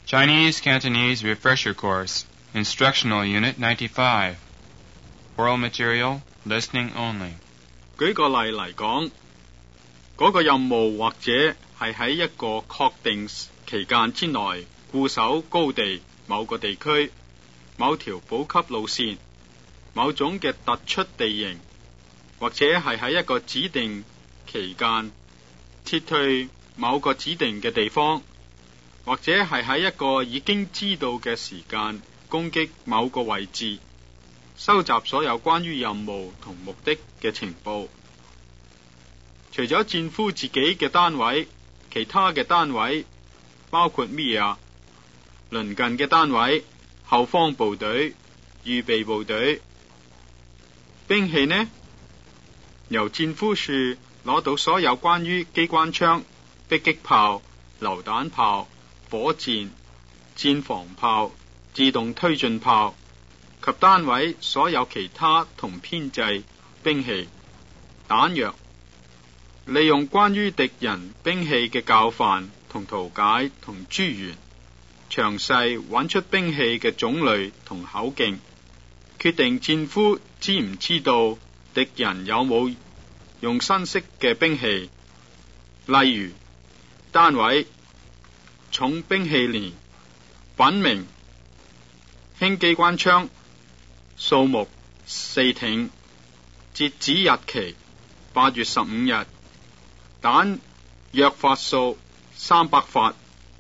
Chinese Cantonese Refresher Course, Instructional Unit 95. Oral Material, Listening Only. 舉個例嚟講，嗰個任務或者係喺一個確定期間之內固守高地、某個地區、某條補給路線、某種嘅突出地形，或者係喺一個指定期間撤退某個指定嘅地方，或者係喺一個已經知道嘅時間攻擊某個位置，收集所有關於任務同目的嘅情報。除咗戰俘自己嘅單位，其他嘅單位包括咩啊？鄰近嘅單位、後方部隊、預備部隊。兵器呢？由戰俘處攞到所有關於機關槍、迫擊炮、榴彈炮、火箭、戰防炮、自動推進炮及單位所有其他同編制兵器、彈藥，利用關於敵人兵器嘅教範同圖解同諸元，詳細揾出兵器嘅種類同口徑，決定戰俘知唔知道敵人有冇用新式嘅兵器，例如單位、重兵器連、品名、輕機關槍、數目、4挺、截止日期8月15日、彈藥發數300發。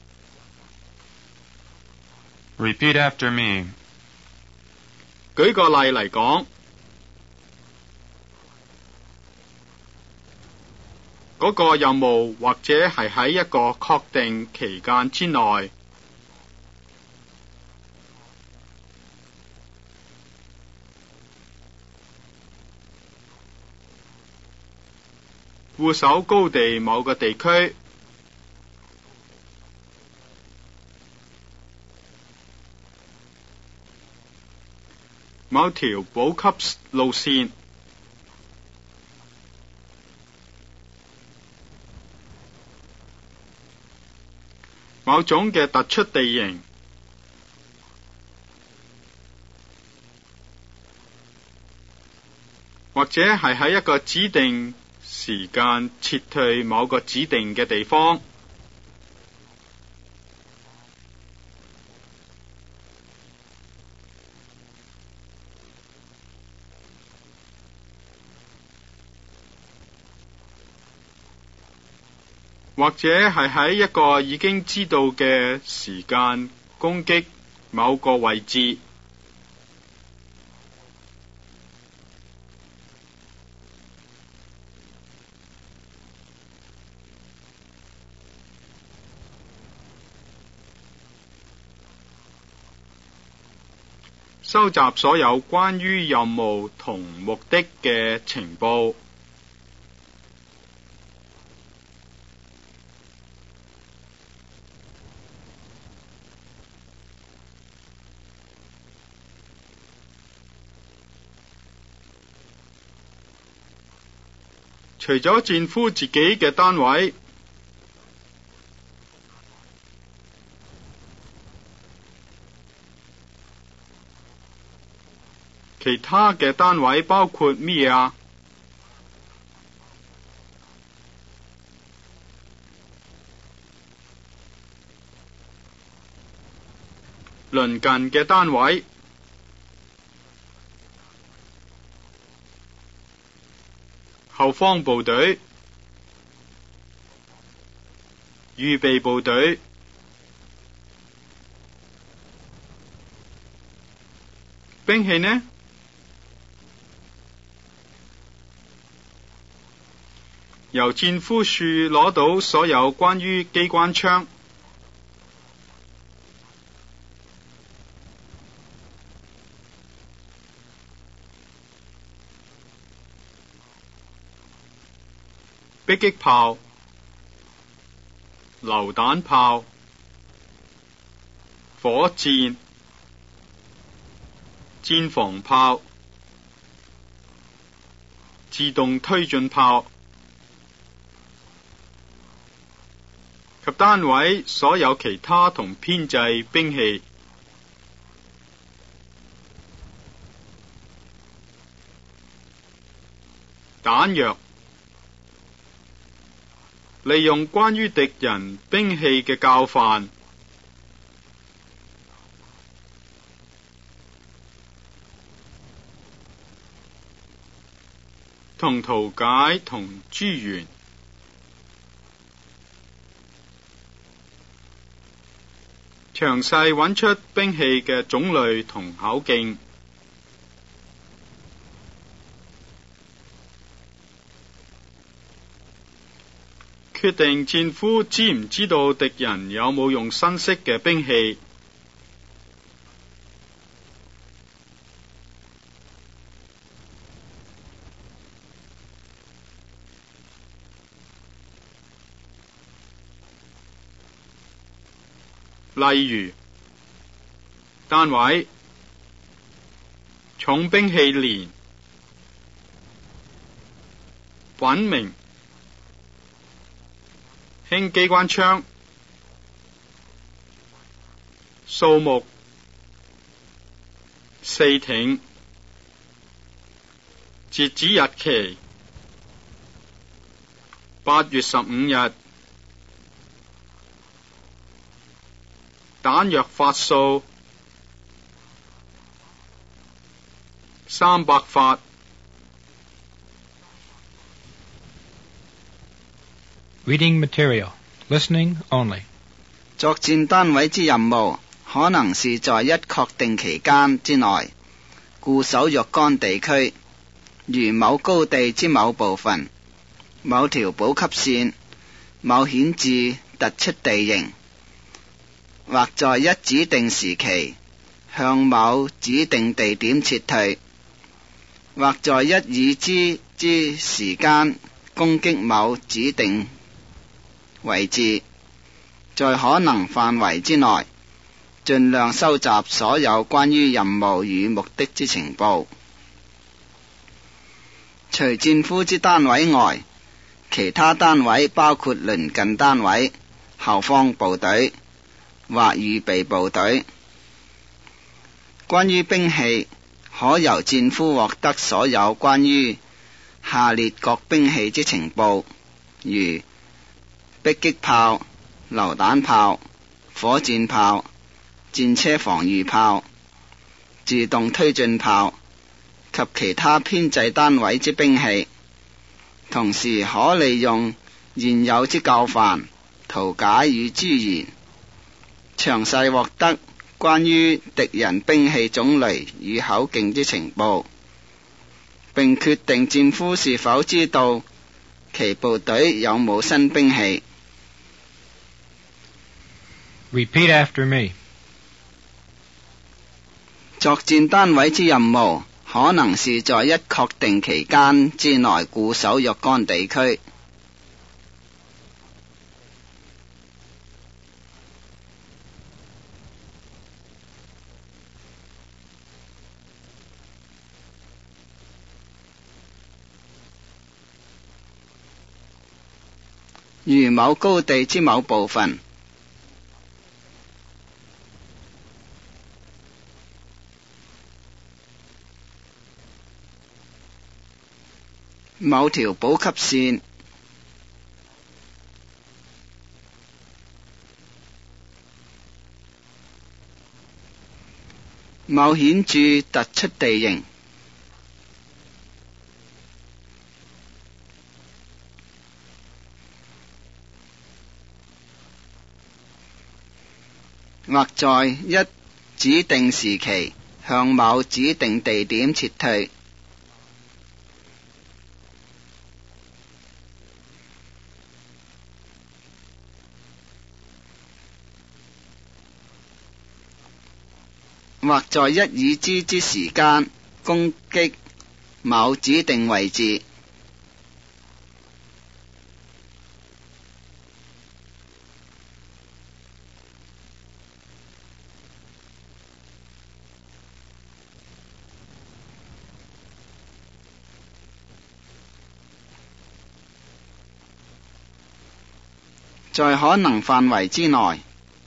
Repeat after me. 舉個例嚟講，嗰個任務或者係喺一個確定期間之內固守高地某個地區，某條補給路線，某種嘅突出地形，或者係喺一個指定時間撤退某個指定嘅地方。或者係喺一個已經知道嘅時間攻擊某個位置。收集所有關於任務同目的嘅情報。除咗戰俘自己嘅單位，其他嘅單位包括咩啊？鄰近嘅單位、後方部隊、預備部隊。兵器呢？由戰俘處攞到所有關於機關槍、迫擊炮、榴彈炮、火箭、戰防炮、自動推進炮及單位所有其他同編製兵器。彈藥，利用關於敵人兵器嘅教範。同圖解同諸元，詳細揾出兵器嘅種類同口徑。決定戰俘知唔知道敵人有冇用新式嘅兵器。例如，單位重兵器連，品名輕機關槍，數目4挺，截止日期8月15日，彈藥發數300發。 Reading material. Listening only. 作戰單位之任務可能是在一確定期間之內固守若干地區，如某高地之某部分、某條補給線、某顯著突出地形，或在一指定時期向某指定地點撤退，或在一已知之時間攻擊某指定位置，在可能範圍之內盡量收集所有關於任務與目的之情報。除戰俘之單位外，其他單位包括鄰近單位、後方部隊或預備部隊。關於兵器，可由戰俘獲得所有關於下列各兵器之情報，如迫擊炮、榴彈炮、火箭炮、戰車防禦炮、自動推進炮及其他編制單位之兵器，同時可利用現有之教範、圖解與諸言，詳細獲得關於敵人兵器種類與口徑之情報，並決定戰俘是否知道其部隊有冇新兵器。 Repeat after me. 作戰單位之任務可能是在一確定期間之內固守若干地區。如某高地之某部分、某條補給線、某顯著突出地形，或在一指定時期向某指定地點撤退，或在一已知之時間攻擊某指定位置。 在可能範圍之內。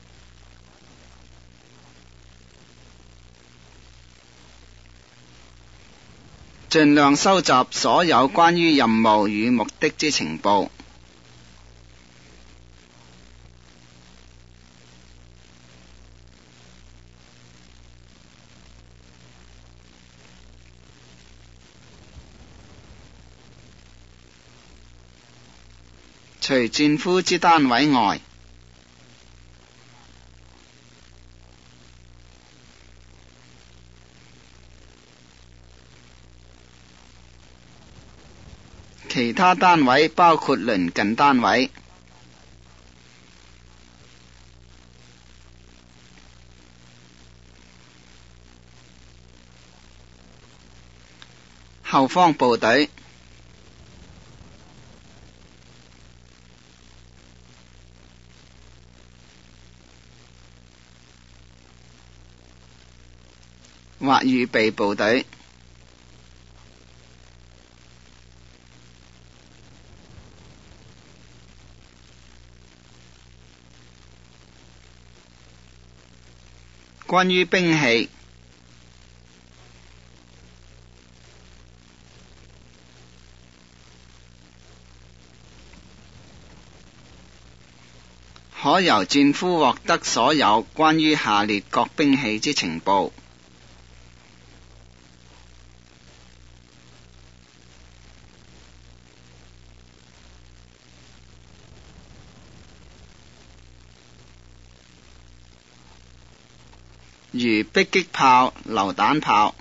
盡量收集所有關於任務與目的之情報。除戰俘之單位外，其他單位包括鄰近單位、後方部隊、或預備部隊。關於兵器，可由戰俘獲得所有關於下列各兵器之情報。如迫擊炮、榴彈炮、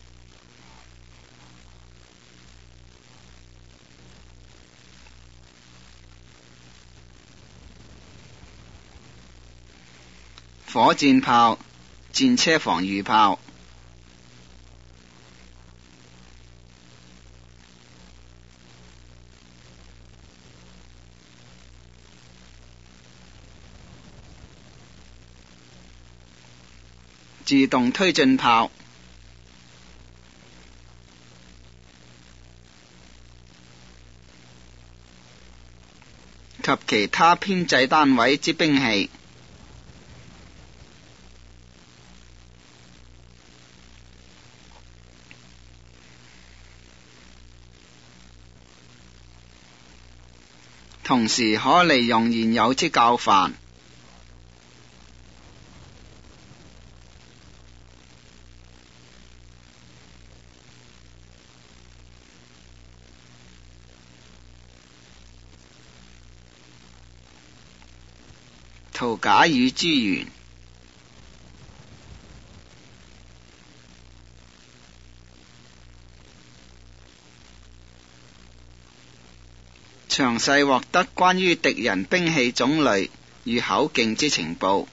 火箭炮、戰車防禦炮、自動推進炮、及其他編制單位之兵器。同時可利用現有之教範。圖假與資源。詳細獲得關於敵人兵器種類與口徑之情報。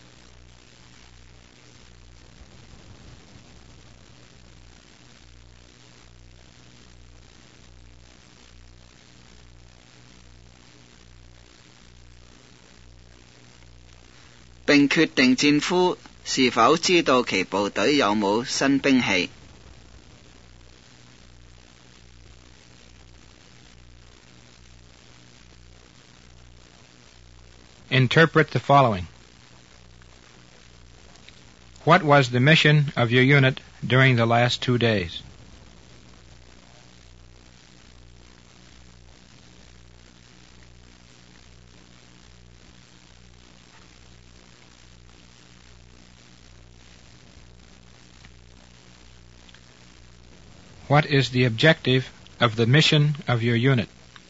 並決定戰俘是否知道其部隊有冇新兵器。 Interpret the following. What was the mission of your unit during the last 2 days? What is the objective of the mission of your unit?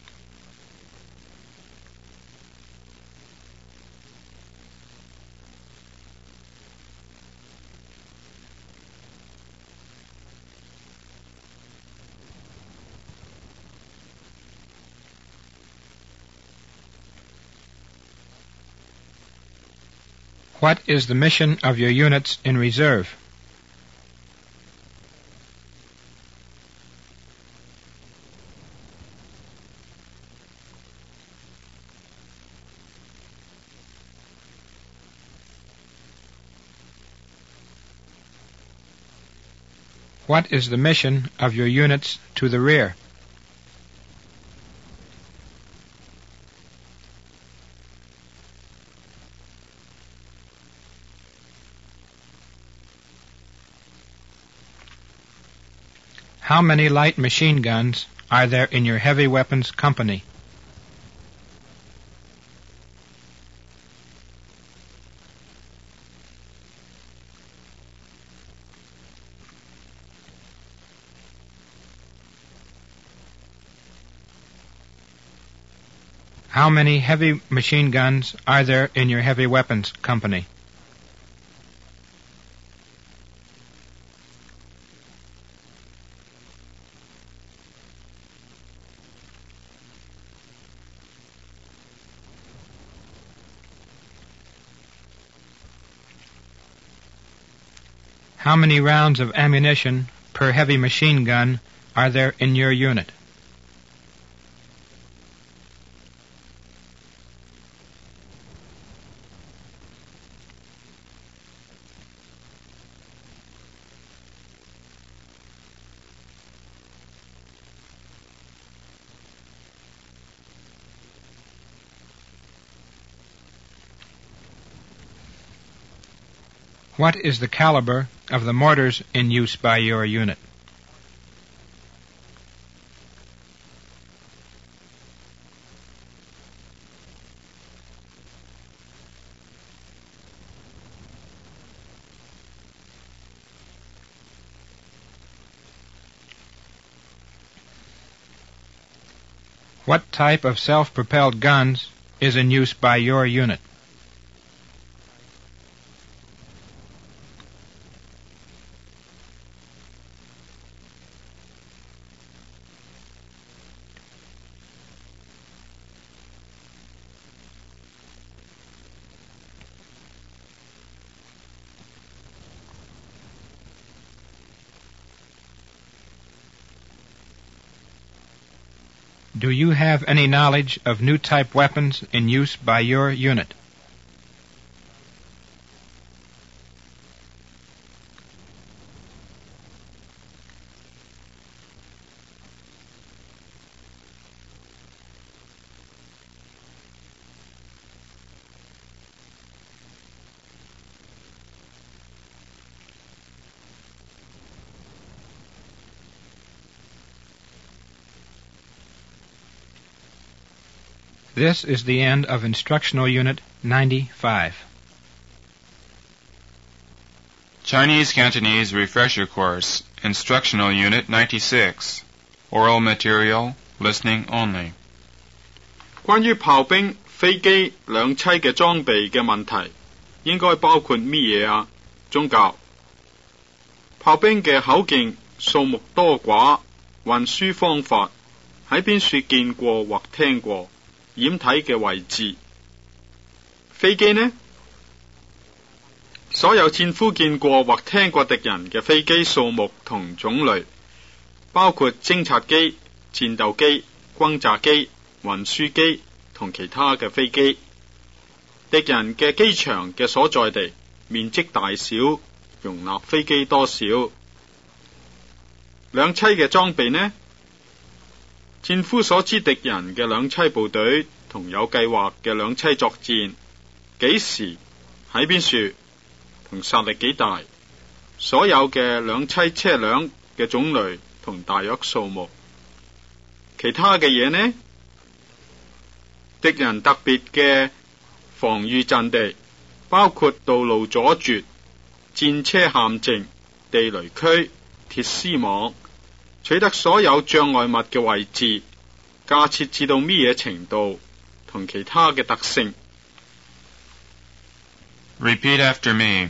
What is the mission of your units in reserve? What is the mission of your units to the rear? How many light machine guns are there in your heavy weapons company? How many heavy machine guns are there in your heavy weapons company? How many rounds of ammunition per heavy machine gun are there in your unit? What is the caliber of the mortars in use by your unit? What type of self-propelled guns is in use by your unit? Do you have any knowledge of new type weapons in use by your unit? This is the end of Instructional Unit 95. Chinese Cantonese Refresher Course, Instructional Unit 96. Oral Material, Listening Only. 關於炮兵、飛機兩棲嘅裝備嘅問題，應該包括乜嘢啊？宗教。炮兵嘅口徑、數目多寡、運輸方法，喺邊處見過或聽過？掩體嘅位置。飛機呢？所有戰俘見過或聽過敵人嘅飛機數目同種類，包括偵察機、戰鬥機、轟炸機、運輸機同其他嘅飛機。敵人嘅機場嘅所在地面積大小，容納飛機多少。兩棲嘅裝備呢？戰俘所知敵人嘅兩棲部隊同有計劃嘅兩棲作戰，幾時喺邊處同殺力幾大，所有嘅兩棲車輛嘅種類同大約數目。其他嘅嘢呢？敵人特別嘅防禦陣地，包括道路阻絕、戰車陷阱、地雷區、鐵絲網，取得所有障礙物嘅位置，架設至到乜嘢程度，同其他嘅特性。 Repeat after me.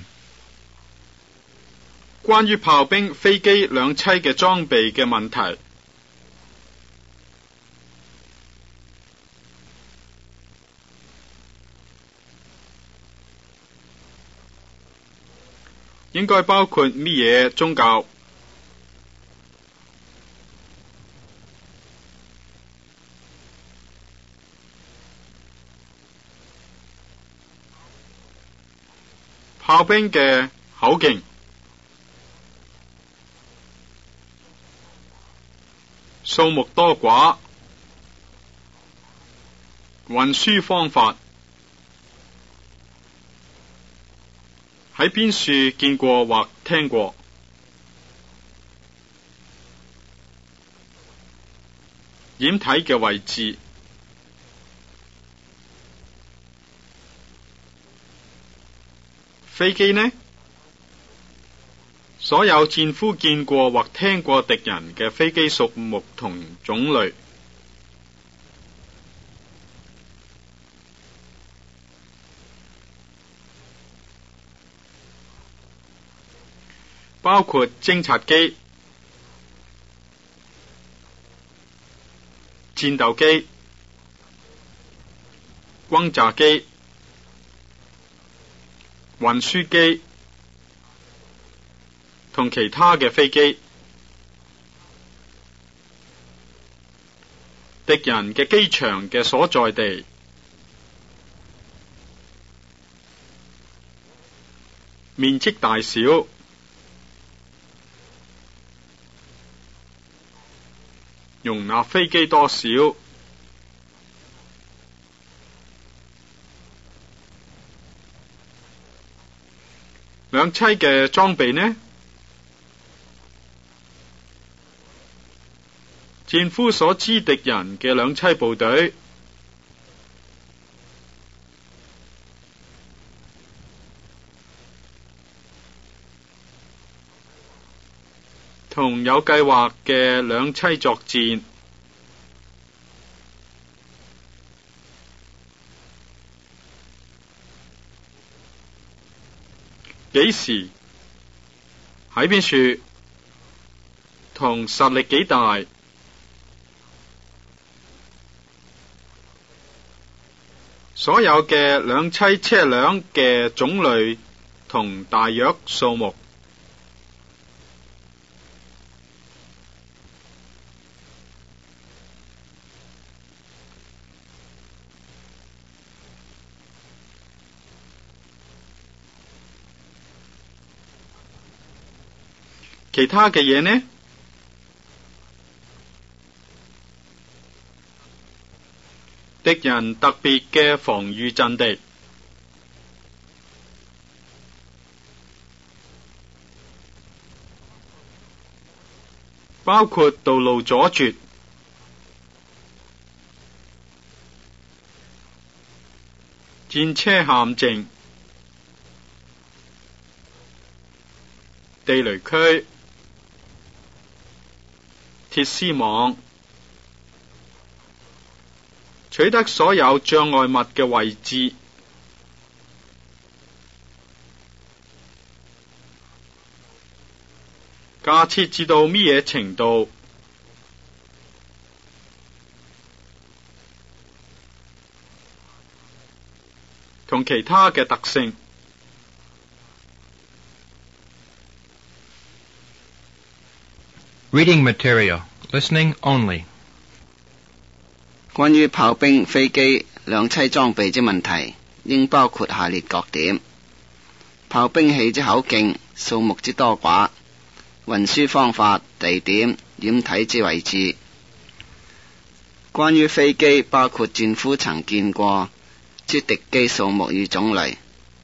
關於炮兵、飛機兩棲嘅裝備嘅問題。應該包括乜嘢宗教？炮兵嘅口徑、數目多寡、運輸方法，喺邊處見過或聽過？ 掩體嘅位置。飛機呢？所有戰俘見過或聽過敵人嘅飛機屬目同種類，包括偵察機、戰鬥機、轟炸機、運輸機同其他嘅飛機。敵人嘅機場嘅所在地，面積大小，容納飛機多少，兩棲嘅裝備呢？戰俘所知敵人嘅兩棲部隊，同有計劃嘅兩棲作戰，幾時喺邊處，同實力幾大，所有嘅兩棲車輛嘅種類同大約數目，其他嘅嘢呢？敵人特別嘅防禦陣地，包括道路阻絕、戰車陷阱、地雷區、鐵絲網，取得所有障礙物嘅位置，架設至到乜嘢程度，同其他嘅特性。 Reading material. Listening only. 關於炮兵、飛機、兩棲裝備之問題，應包括下列各點：炮兵器之口徑、數目之多寡、運輸方法、地點、掩體之位置。關於飛機，包括戰俘曾見過之敵機數目與種類，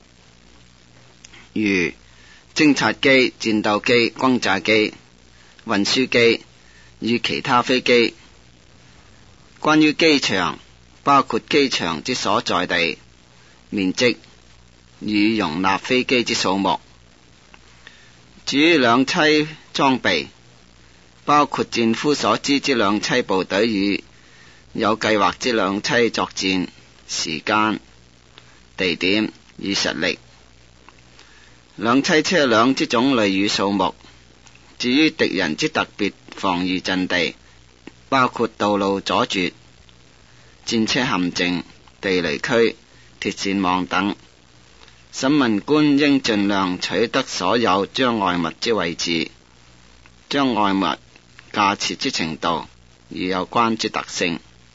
如偵察機、戰鬥機、轟炸機、運輸機與其他飛機。關於機場，包括機場之所在地、面積與容納飛機之數目。至於兩棲裝備，包括戰俘所知之兩棲部隊與有計劃之兩棲作戰時間、地點與實力。兩棲車輛之種類與數目。至於敵人之特別防禦陣地，包括道路阻絕、戰車陷阱、地雷區、鐵線網等。審問官應盡量取得所有障礙物之位置、障礙物架設之程度與有關之特性。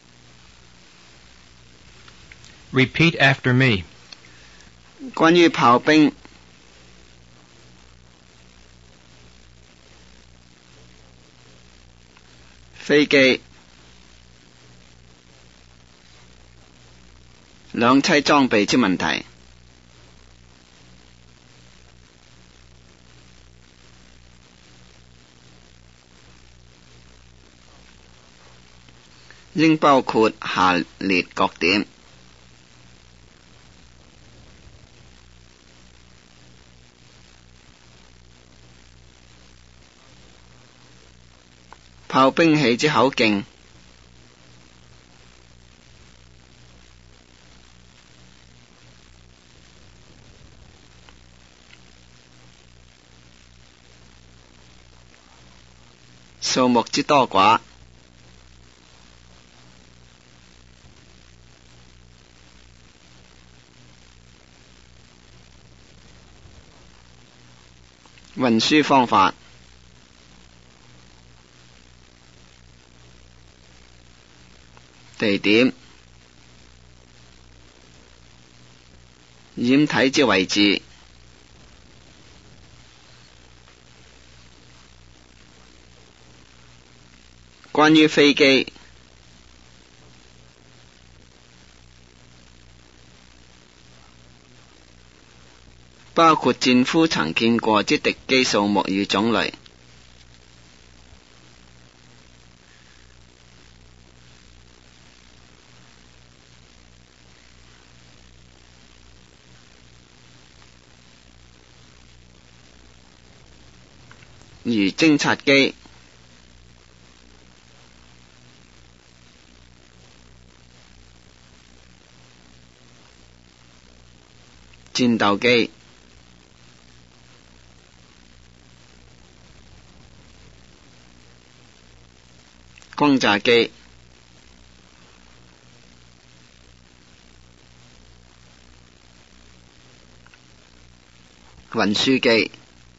Repeat after me. 關於炮兵、飛機、兩棲裝備之問題。 應包括下列各點：炮兵器之口徑，數目之多寡，運輸方法，地點，掩體之位置，關於飛機，包括戰俘曾見過之敵機數目與種類，如偵察機、戰鬥機、轟炸機、運輸機、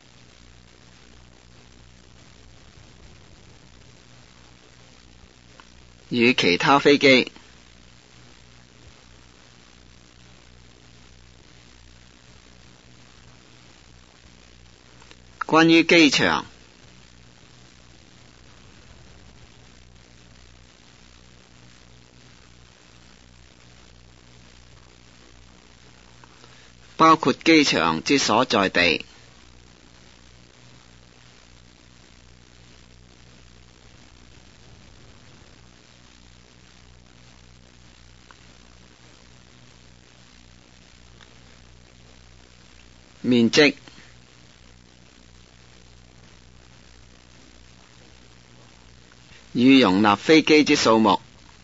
與其他飛機，關於機場，包括機場之所在地，面積，與容納飛機之數目，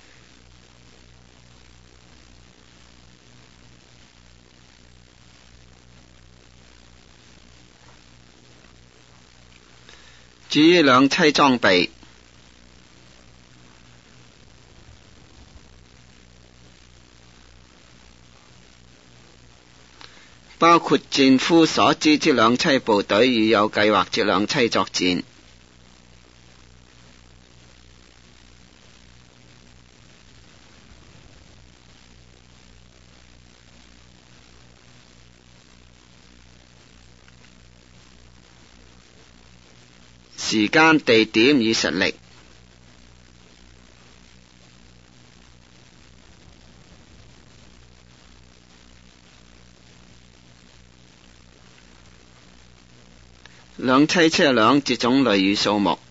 至於兩棲裝備，包括戰俘所知之兩棲部隊與有計劃之兩棲作戰。時間、地點與實力，兩棲車輛之種類與數目，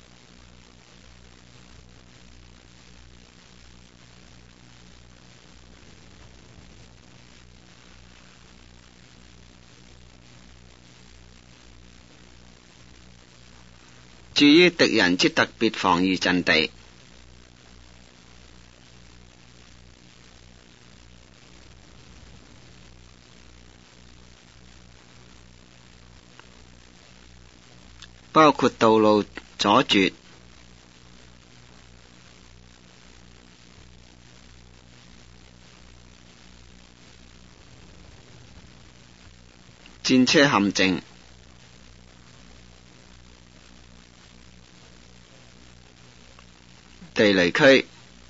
至於敵人之特別防禦陣地，包括道路阻絕、戰車陷阱、地雷區、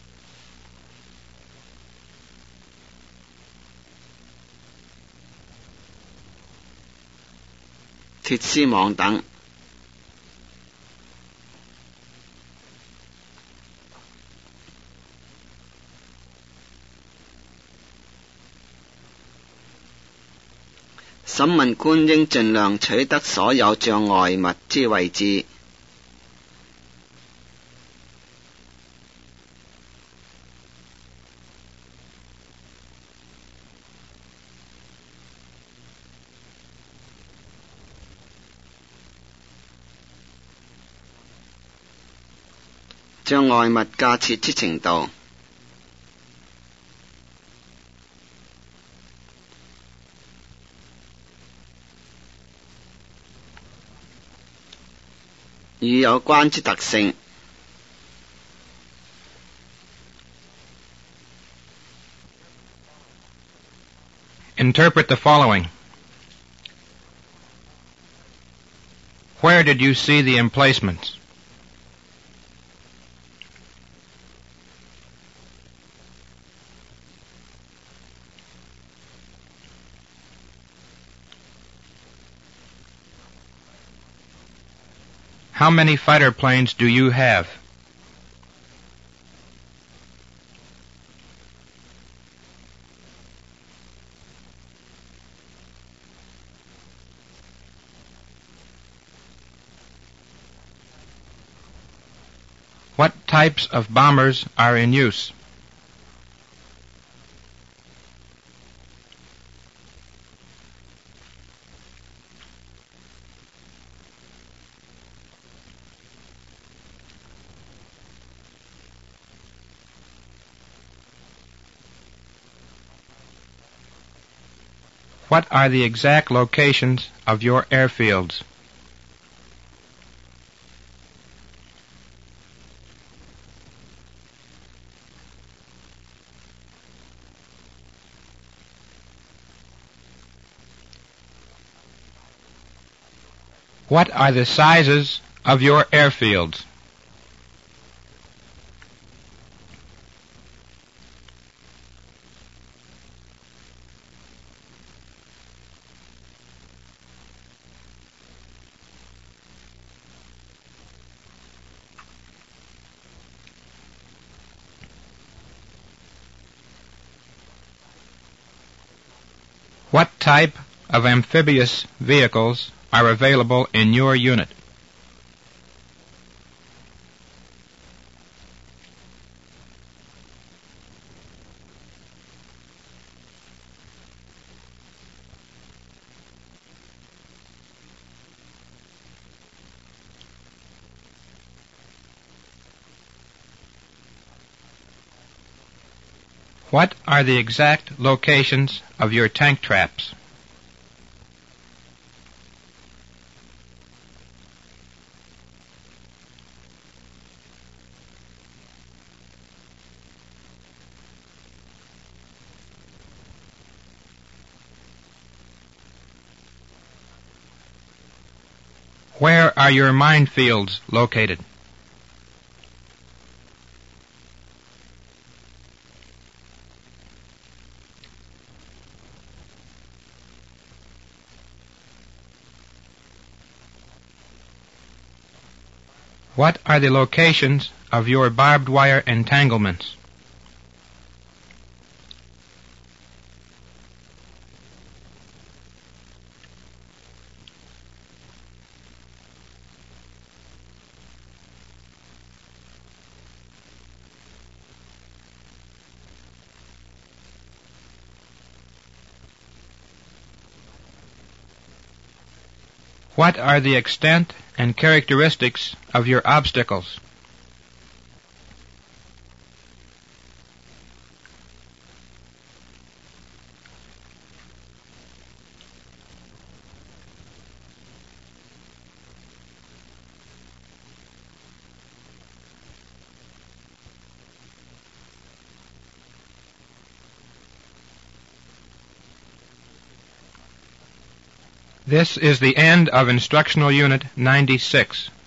鐵絲網等。審問官應盡量取得所有障礙物之位置， 將外物架設之程度。與有關之特性。 Interpret the following. Where did you see the emplacements? How many fighter planes do you have? What types of bombers are in use? What are the exact locations of your airfields? What are the sizes of your airfields? What type of amphibious vehicles are available in your unit? What are the exact locations of your tank traps? Where are your minefields located? What are the locations of your barbed wire entanglements? What are the extent and characteristics of your obstacles? This is the end of Instructional Unit 96.